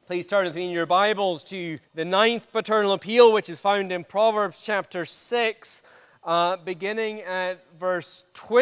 Please turn with me in your Bibles to the ninth paternal appeal, which is found in Proverbs chapter 6, beginning at verse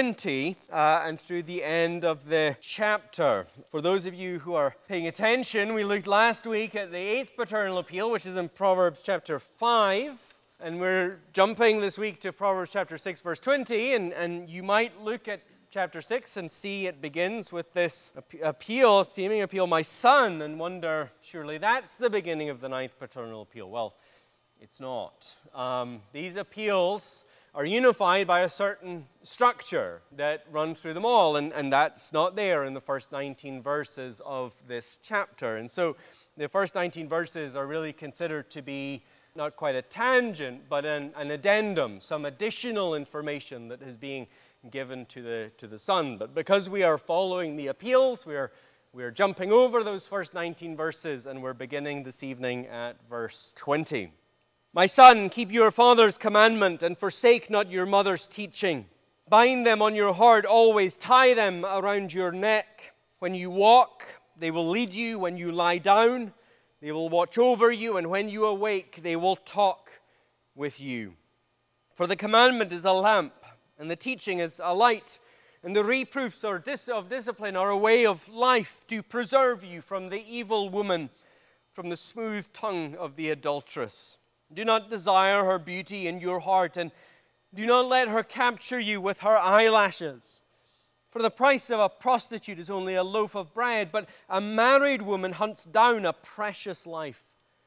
20 and through the end of the chapter. For those of you who are paying attention, we looked last week at the eighth paternal appeal, which is in Proverbs chapter 5. And we're jumping this week to Proverbs chapter 6, verse 20. And you might look at chapter 6 and see it begins with this seeming appeal, my son, and wonder, surely that's the beginning of the ninth paternal appeal. Well, it's not. These appeals are unified by a certain structure that runs through them all, and that's not there in the first 19 verses of this chapter. And so the first 19 verses are really considered to be not quite a tangent, but an addendum, some additional information that is being given to the son. But because we are following the appeals, we are jumping over those first 19 verses, and we're beginning this evening at verse 20. My son, keep your father's commandment and forsake not your mother's teaching. Bind them on your heart always, tie them around your neck. When you walk, they will lead you. When you lie down, they will watch over you. And when you awake, they will talk with you. For the commandment is a lamp, and the teaching is a light, and the reproofs of discipline are a way of life to preserve you from the evil woman, from the smooth tongue of the adulteress. Do not desire her beauty in your heart, and do not let her capture you with her eyelashes. For the price of a prostitute is only a loaf of bread, but a married woman hunts down a precious life.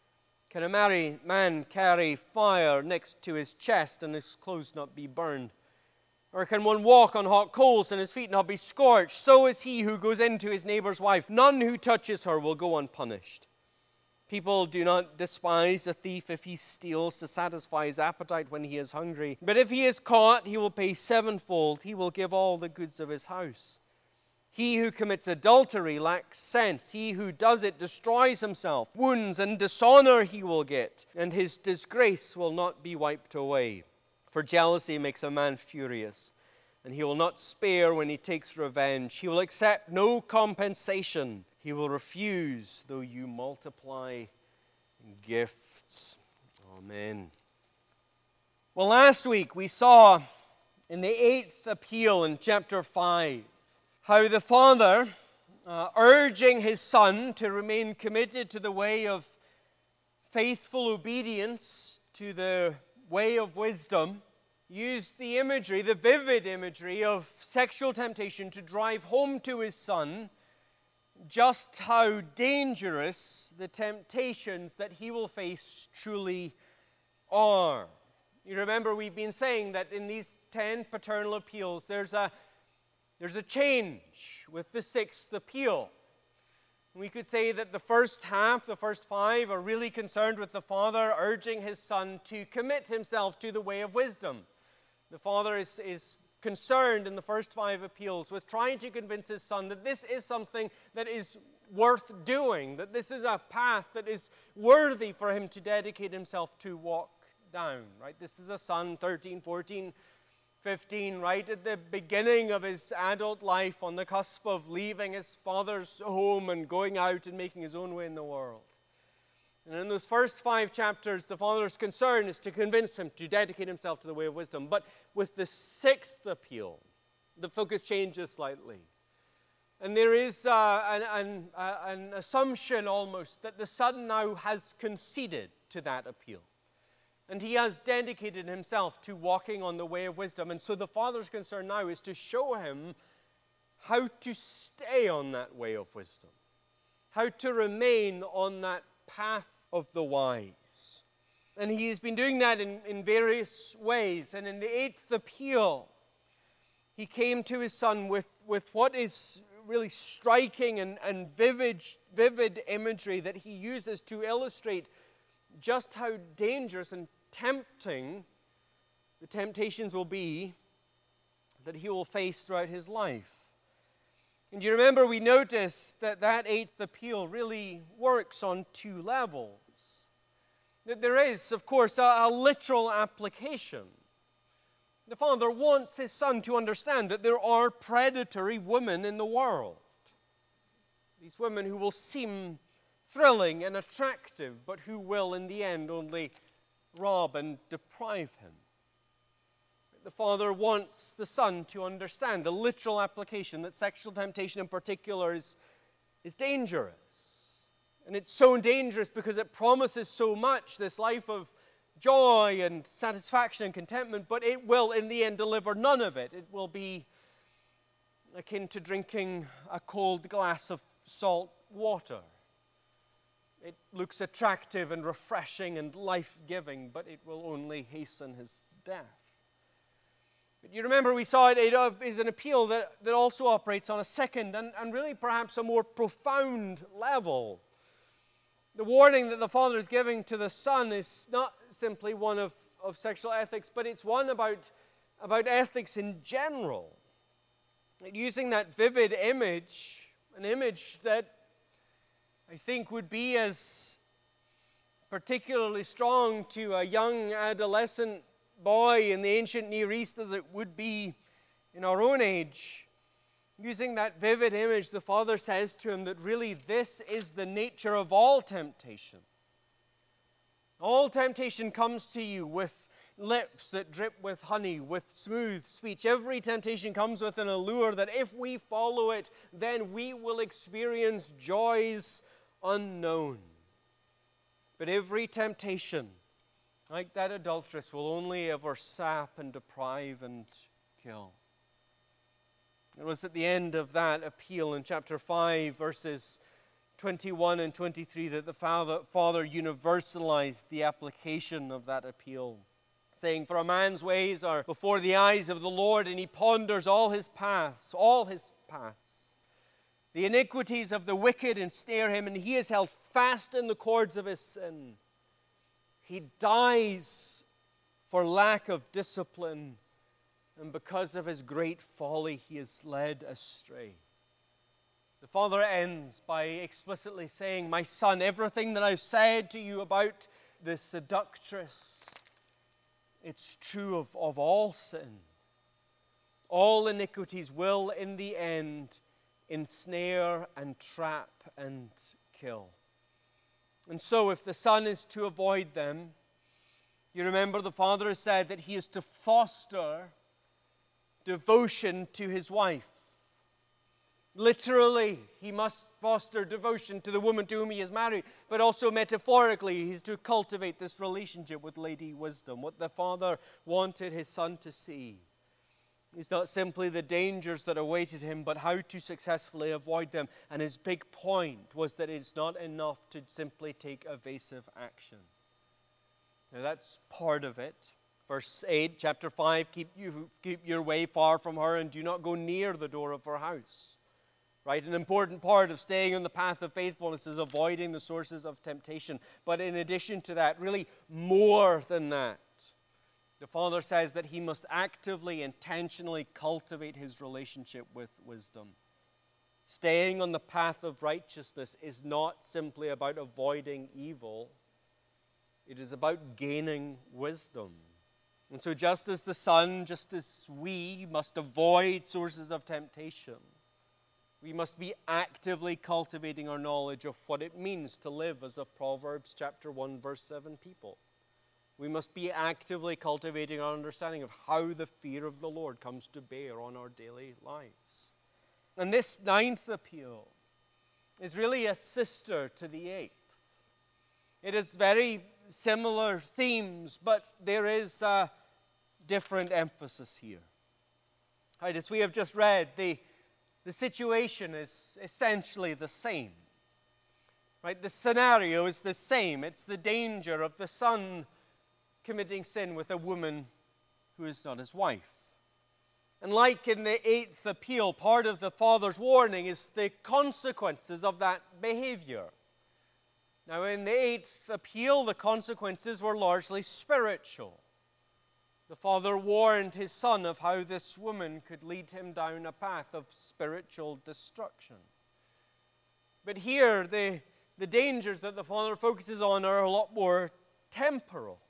Can a married man carry fire next to his chest and his clothes not be burned? Or can one walk on hot coals and his feet not be scorched? So is he who goes into his neighbor's wife. None who touches her will go unpunished. People do not despise a thief if he steals to satisfy his appetite when he is hungry. But if he is caught, he will pay sevenfold. He will give all the goods of his house. He who commits adultery lacks sense. He who does it destroys himself. Wounds and dishonor he will get, and his disgrace will not be wiped away. For jealousy makes a man furious, and he will not spare when he takes revenge. He will accept no compensation. He will refuse, though you multiply gifts. Amen. Well, last week we saw in the eighth appeal in chapter 5 how the father, urging his son to remain committed to the way of faithful obedience to the way of wisdom, used the imagery, the vivid imagery of sexual temptation to drive home to his son just how dangerous the temptations that he will face truly are. You remember we've been saying that in these 10 paternal appeals there's a change with the sixth appeal. We could say that the first 5, are really concerned with the father urging his son to commit himself to the way of wisdom. The father is concerned in the first 5 appeals with trying to convince his son that this is something that is worth doing, that this is a path that is worthy for him to dedicate himself to walk down, right? This is a son, 13, 14, 15, right at the beginning of his adult life, on the cusp of leaving his father's home and going out and making his own way in the world. And in those first 5 chapters, the father's concern is to convince him to dedicate himself to the way of wisdom. But with the sixth appeal, the focus changes slightly. And there is an assumption almost that the son now has conceded to that appeal. And he has dedicated himself to walking on the way of wisdom. And so the father's concern now is to show him how to stay on that way of wisdom, how to remain on that path of the wise. And he has been doing that in various ways. And in the eighth appeal, he came to his son with what is really striking and vivid imagery that he uses to illustrate just how dangerous and tempting the temptations will be that he will face throughout his life. And you remember we noticed that eighth appeal really works on 2 levels. That there is, of course, a literal application. The father wants his son to understand that there are predatory women in the world. These women who will seem thrilling and attractive, but who will in the end only rob and deprive him. The Father wants the Son to understand the literal application that sexual temptation in particular is dangerous. And it's so dangerous because it promises so much, this life of joy and satisfaction and contentment, but it will in the end deliver none of it. It will be akin to drinking a cold glass of salt water. It looks attractive and refreshing and life-giving, but it will only hasten his death. But you remember we saw it is an appeal that also operates on a second and really perhaps a more profound level. The warning that the Father is giving to the Son is not simply one of sexual ethics, but it's one about ethics in general. Using that vivid image, an image that I think would be as particularly strong to a young adolescent boy in the ancient Near East as it would be in our own age. Using that vivid image, the Father says to him that really this is the nature of all temptation. All temptation comes to you with lips that drip with honey, with smooth speech. Every temptation comes with an allure that if we follow it, then we will experience joys unknown. But every temptation, like that adulteress, will only ever sap and deprive and kill. It was at the end of that appeal in chapter 5, verses 21 and 23, that the Father universalized the application of that appeal, saying, "For a man's ways are before the eyes of the Lord, and he ponders all his paths. The iniquities of the wicked ensnare him, and he is held fast in the cords of his sin. He dies for lack of discipline, and because of his great folly, he is led astray." The Father ends by explicitly saying, "My son, everything that I've said to you about this seductress, it's true of all sin. All iniquities will, in the end, ensnare and trap and kill." And so, if the Son is to avoid them, you remember the Father has said that he is to foster devotion to his wife. Literally, he must foster devotion to the woman to whom he is married, but also metaphorically, he's to cultivate this relationship with Lady Wisdom. What the Father wanted his Son to see is not simply the dangers that awaited him, but how to successfully avoid them. And his big point was that it's not enough to simply take evasive action. Now that's part of it. Verse 8, chapter 5, keep your way far from her and do not go near the door of her house. Right? An important part of staying on the path of faithfulness is avoiding the sources of temptation. But in addition to that, really more than that, the Father says that he must actively, intentionally cultivate his relationship with wisdom. Staying on the path of righteousness is not simply about avoiding evil. It is about gaining wisdom. And so just as the Son, just as we must avoid sources of temptation, we must be actively cultivating our knowledge of what it means to live as a Proverbs chapter 1, verse 7 people. We must be actively cultivating our understanding of how the fear of the Lord comes to bear on our daily lives. And this 9th appeal is really a sister to the 8th. It is very similar themes, but there is a different emphasis here. Right, as we have just read, the situation is essentially the same. Right, the scenario is the same. It's the danger of the son committing sin with a woman who is not his wife. And like in the 8th appeal, part of the Father's warning is the consequences of that behavior. Now, in the 8th appeal, the consequences were largely spiritual. The Father warned his Son of how this woman could lead him down a path of spiritual destruction. But here, the dangers that the Father focuses on are a lot more temporal.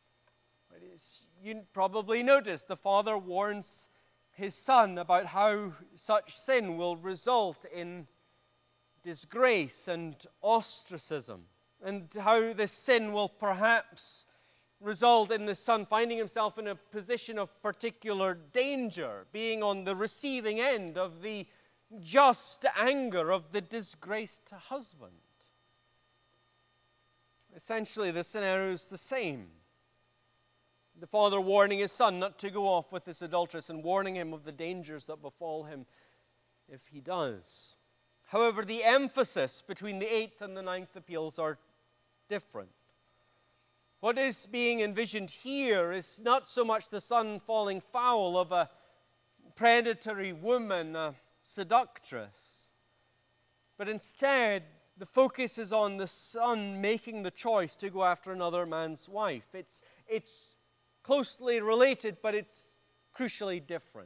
You probably noticed the Father warns his Son about how such sin will result in disgrace and ostracism, and how this sin will perhaps result in the son finding himself in a position of particular danger, being on the receiving end of the just anger of the disgraced husband. Essentially, the scenario is the same. The father warning his son not to go off with this adulteress and warning him of the dangers that befall him if he does. However, the emphasis between the 8th and the 9th appeals are different. What is being envisioned here is not so much the son falling foul of a predatory woman, a seductress, but instead the focus is on the son making the choice to go after another man's wife. It's closely related, but it's crucially different.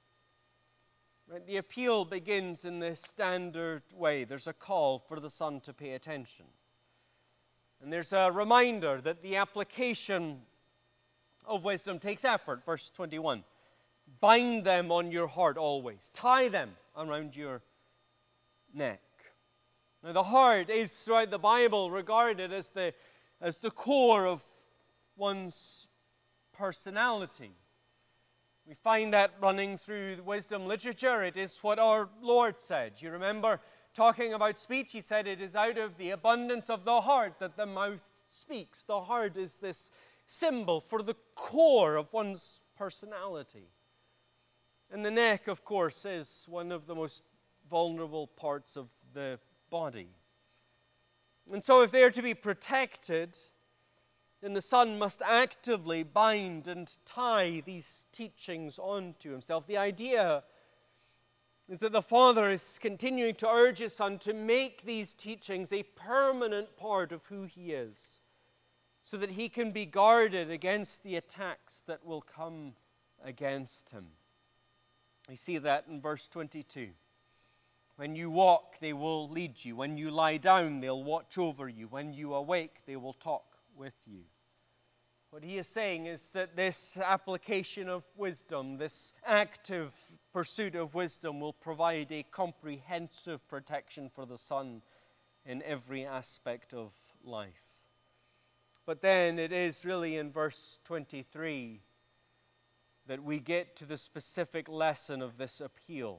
Right? The appeal begins in the standard way. There's a call for the son to pay attention. And there's a reminder that the application of wisdom takes effort. Verse 21. Bind them on your heart always. Tie them around your neck. Now, the heart is throughout the Bible regarded as the core of one's personality. We find that running through the wisdom literature. It is what our Lord said. You remember talking about speech, he said, it is out of the abundance of the heart that the mouth speaks. The heart is this symbol for the core of one's personality. And the neck, of course, is one of the most vulnerable parts of the body. And so if they are to be protected, then the son must actively bind and tie these teachings onto himself. The idea is that the father is continuing to urge his son to make these teachings a permanent part of who he is, so that he can be guarded against the attacks that will come against him. We see that in verse 22. When you walk, they will lead you. When you lie down, they'll watch over you. When you awake, they will talk with you. What he is saying is that this application of wisdom, this active pursuit of wisdom, will provide a comprehensive protection for the son in every aspect of life. But then it is really in verse 23 that we get to the specific lesson of this appeal.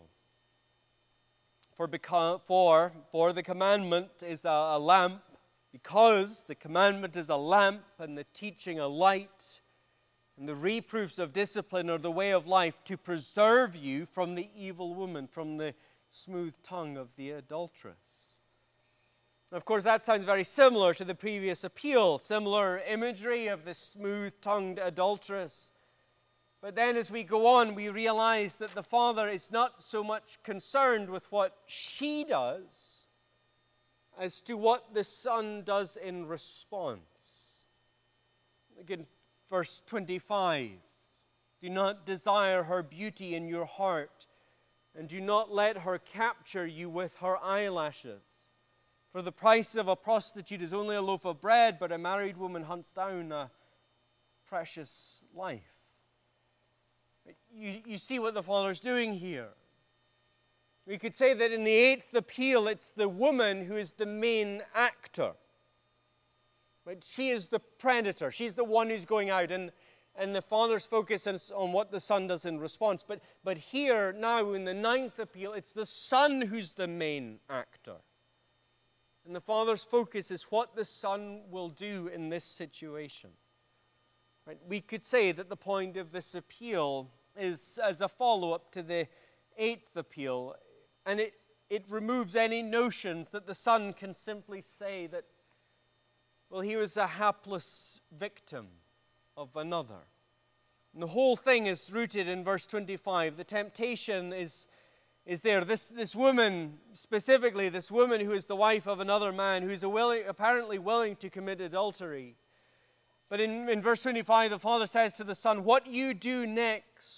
For the commandment is a lamp, because the commandment is a lamp and the teaching a light, and the reproofs of discipline are the way of life to preserve you from the evil woman, from the smooth tongue of the adulteress. Of course, that sounds very similar to the previous appeal, similar imagery of the smooth-tongued adulteress. But then as we go on, we realize that the father is not so much concerned with what she does as to what the son does in response. Again, verse 25. Do not desire her beauty in your heart, and do not let her capture you with her eyelashes. For the price of a prostitute is only a loaf of bread, but a married woman hunts down a precious life. You see what the father's doing here. We could say that in the 8th appeal, it's the woman who is the main actor. Right? She is the predator. She's the one who's going out, and the father's focus is on what the son does in response. But here, now, in the 9th appeal, it's the son who's the main actor. And the father's focus is what the son will do in this situation. Right? We could say that the point of this appeal is as a follow-up to the 8th appeal, and it removes any notions that the son can simply say that, well, he was a hapless victim of another. And the whole thing is rooted in verse 25. The temptation is there. This woman, specifically this woman who is the wife of another man, who is apparently willing to commit adultery. But in verse 25, the father says to the son, what you do next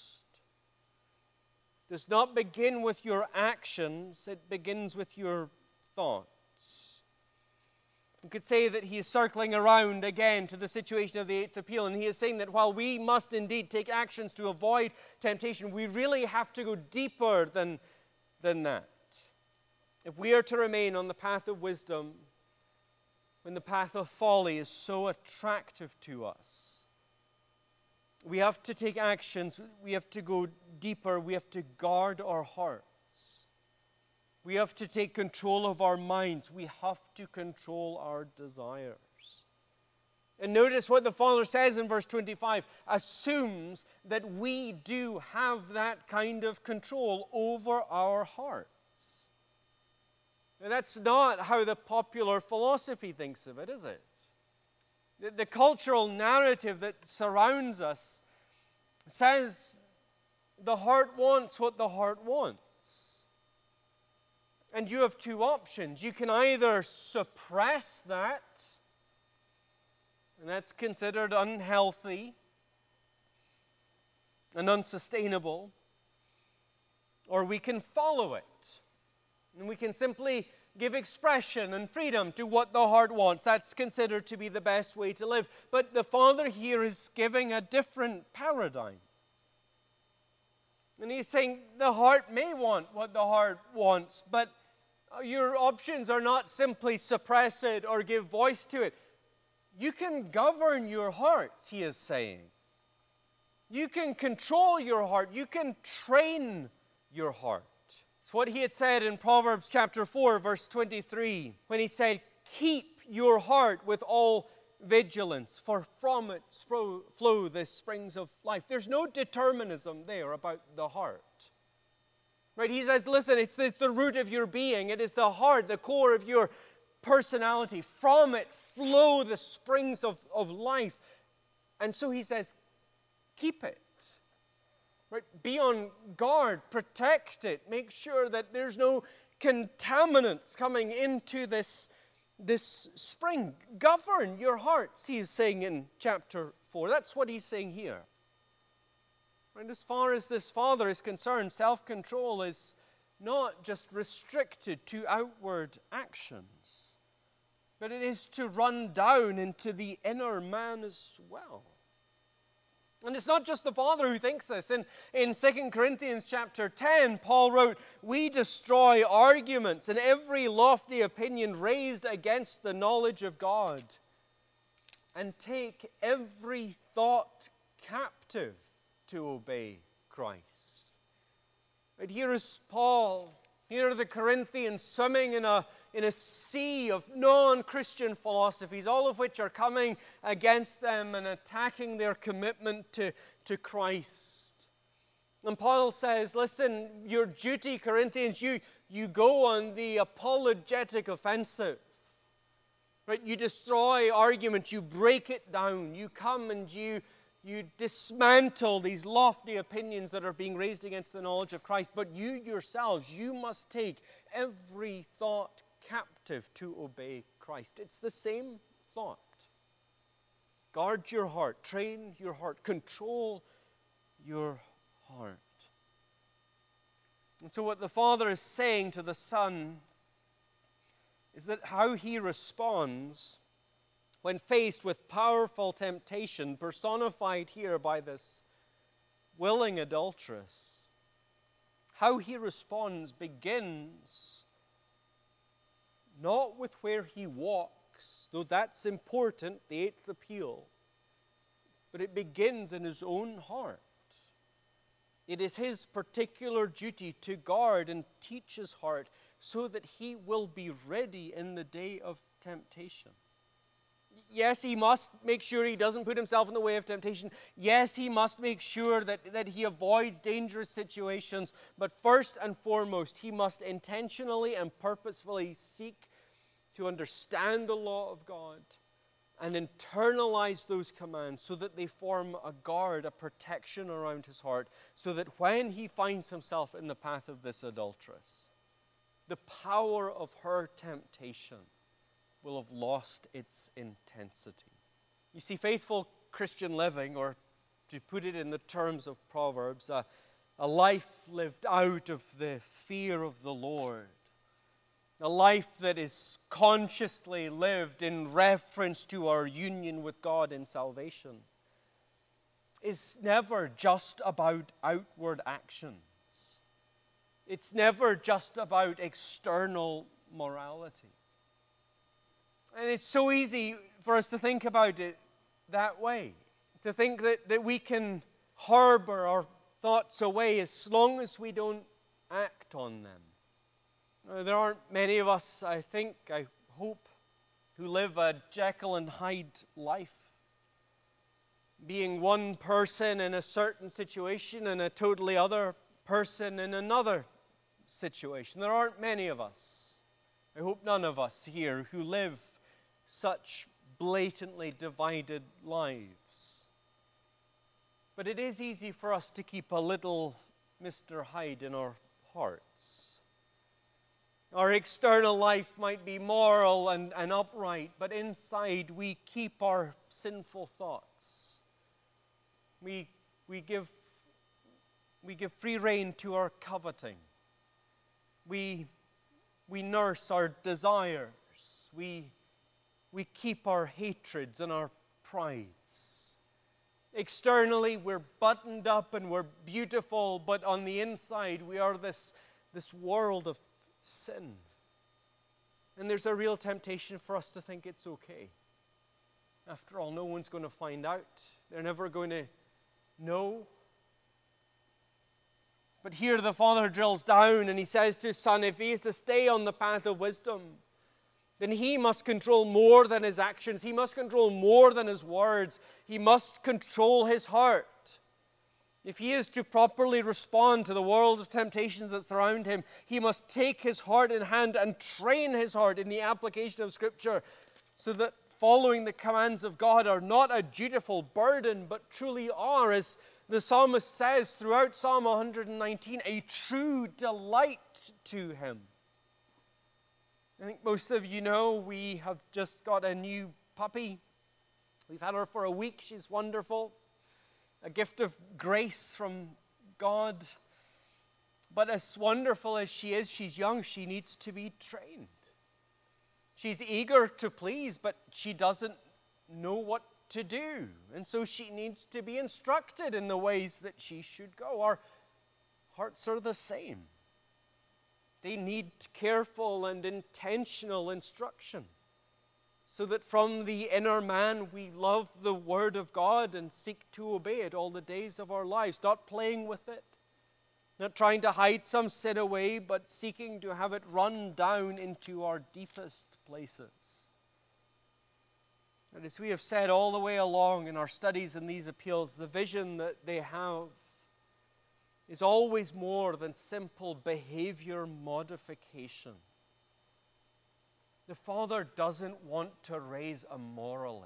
does not begin with your actions, it begins with your thoughts. You could say that he is circling around again to the situation of the 8th appeal, and he is saying that while we must indeed take actions to avoid temptation, we really have to go deeper than that. If we are to remain on the path of wisdom, when the path of folly is so attractive to us, we have to take actions, we have to go deeper, we have to guard our hearts. We have to take control of our minds, we have to control our desires. And notice what the Father says in verse 25, assumes that we do have that kind of control over our hearts. Now, that's not how the popular philosophy thinks of it, is it? The cultural narrative that surrounds us says the heart wants what the heart wants. And you have two options. You can either suppress that, and that's considered unhealthy and unsustainable, or we can follow it. And we can simply give expression and freedom to what the heart wants. That's considered to be the best way to live. But the Father here is giving a different paradigm. And he's saying the heart may want what the heart wants, but your options are not simply suppress it or give voice to it. You can govern your hearts, he is saying. You can control your heart. You can train your heart. It's what he had said in Proverbs chapter 4, verse 23, when he said, keep your heart with all vigilance, for from it flow the springs of life. There's no determinism there about the heart. Right? He says, listen, it's the root of your being. It is the heart, the core of your personality. From it flow the springs of life. And so he says, keep it. Right? Be on guard, protect it, make sure that there's no contaminants coming into this spring. Govern your hearts, he is saying in chapter 4. That's what he's saying here. And as far as this Father is concerned, self-control is not just restricted to outward actions, but it is to run down into the inner man as well. And it's not just the Father who thinks this. In 2 Corinthians chapter 10, Paul wrote, we destroy arguments and every lofty opinion raised against the knowledge of God, and take every thought captive to obey Christ. Right, here is Paul, here are the Corinthians swimming in a sea of non-Christian philosophies, all of which are coming against them and attacking their commitment to Christ. And Paul says, listen, your duty, Corinthians, you go on the apologetic offensive. Right? You destroy arguments, you break it down, you come and you dismantle these lofty opinions that are being raised against the knowledge of Christ. But you yourselves, you must take every thought captive to obey Christ. It's the same thought. Guard your heart, train your heart, control your heart. And so what the Father is saying to the Son is that how he responds when faced with powerful temptation, personified here by this willing adulteress, how he responds begins not with where he walks, though that's important, the eighth appeal, but it begins in his own heart. It is his particular duty to guard and teach his heart so that he will be ready in the day of temptation. Yes, he must make sure he doesn't put himself in the way of temptation. Yes, he must make sure that he avoids dangerous situations. But first and foremost, he must intentionally and purposefully seek to understand the law of God and internalize those commands so that they form a guard, a protection around his heart, so that when he finds himself in the path of this adulteress, the power of her temptation will have lost its intensity. You see, faithful Christian living, or to put it in the terms of Proverbs, a life lived out of the fear of the Lord, a life that is consciously lived in reference to our union with God in salvation, is never just about outward actions. It's never just about external morality. And it's so easy for us to think about it that way, to think that we can harbor our thoughts away as long as we don't act on them. Now, there aren't many of us, I hope, who live a Jekyll and Hyde life, being one person in a certain situation and a totally other person in another situation. There aren't many of us, I hope none of us here, who live such blatantly divided lives. But it is easy for us to keep a little Mr. Hyde in our hearts. Our external life might be moral and upright, but inside we keep our sinful thoughts. We give free rein to our coveting. We nurse our desires. We keep our hatreds and our prides. Externally, we're buttoned up and we're beautiful, but on the inside, we are this world of sin. And there's a real temptation for us to think it's okay. After all, no one's going to find out. They're never going to know. But here the Father drills down and he says to his Son, if he is to stay on the path of wisdom, then he must control more than his actions. He must control more than his words. He must control his heart. If he is to properly respond to the world of temptations that surround him, he must take his heart in hand and train his heart in the application of Scripture so that following the commands of God are not a dutiful burden, but truly are, as the psalmist says throughout Psalm 119, a true delight to him. I think most of you know we have just got a new puppy. We've had her for a week. She's wonderful. A gift of grace from God. But as wonderful as she is, she's young. She needs to be trained. She's eager to please, but she doesn't know what to do. And so she needs to be instructed in the ways that she should go. Our hearts are the same. They need careful and intentional instruction, so that from the inner man we love the Word of God and seek to obey it all the days of our lives, not playing with it, not trying to hide some sin away, but seeking to have it run down into our deepest places. And as we have said all the way along in our studies in these appeals, the vision that they have is always more than simple behavior modification. The Father doesn't want to raise a moralist.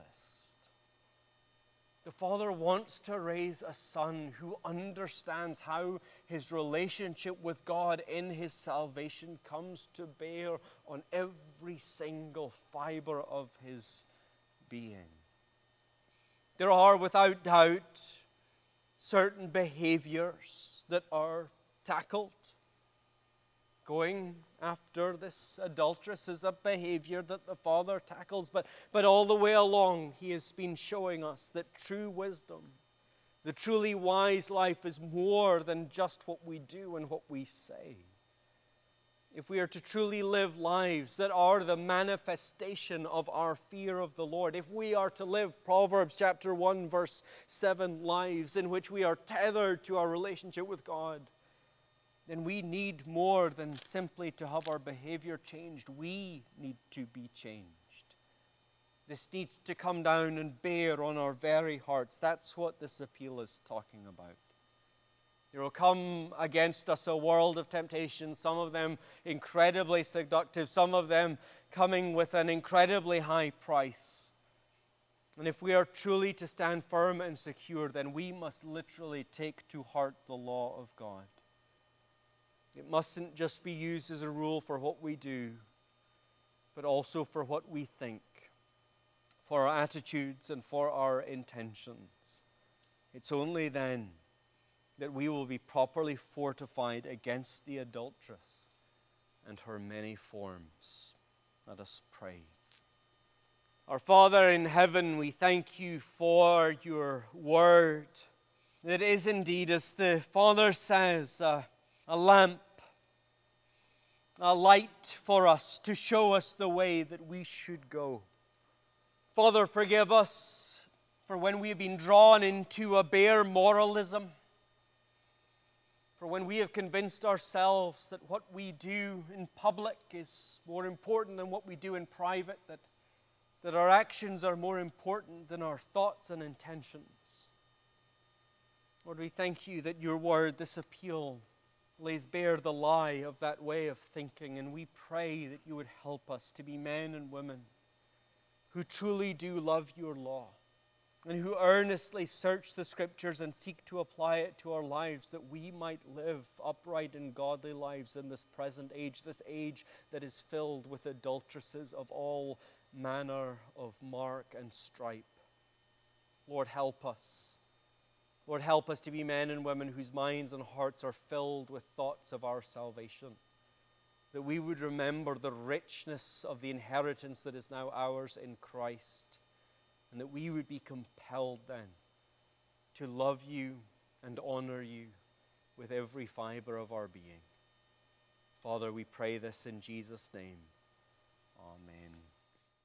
The Father wants to raise a son who understands how his relationship with God in his salvation comes to bear on every single fiber of his being. There are, without doubt, certain behaviors that are tackled. Going after this adulteress is a behavior that the Father tackles, but all the way along he has been showing us that true wisdom, the truly wise life, is more than just what we do and what we say. If we are to truly live lives that are the manifestation of our fear of the Lord, if we are to live Proverbs chapter 1 verse 7 lives in which we are tethered to our relationship with God, then we need more than simply to have our behavior changed. We need to be changed. This needs to come down and bear on our very hearts. That's what this appeal is talking about. There will come against us a world of temptation, some of them incredibly seductive, some of them coming with an incredibly high price. And if we are truly to stand firm and secure, then we must literally take to heart the law of God. It mustn't just be used as a rule for what we do, but also for what we think, for our attitudes and for our intentions. It's only then that we will be properly fortified against the adulteress and her many forms. Let us pray. Our Father in heaven, we thank you for your word. It is indeed, as the Father says, a lamp a light for us to show us the way that we should go. Father, forgive us for when we have been drawn into a bare moralism, for when we have convinced ourselves that what we do in public is more important than what we do in private, that our actions are more important than our thoughts and intentions. Lord, we thank you that your word, this appeal, lays bare the lie of that way of thinking, and we pray that you would help us to be men and women who truly do love your law, and who earnestly search the Scriptures and seek to apply it to our lives, that we might live upright and godly lives in this present age, this age that is filled with adulteresses of all manner of mark and stripe. Lord, help us. Lord, help us to be men and women whose minds and hearts are filled with thoughts of our salvation, that we would remember the richness of the inheritance that is now ours in Christ, and that we would be compelled then to love you and honor you with every fiber of our being. Father, we pray this in Jesus' name.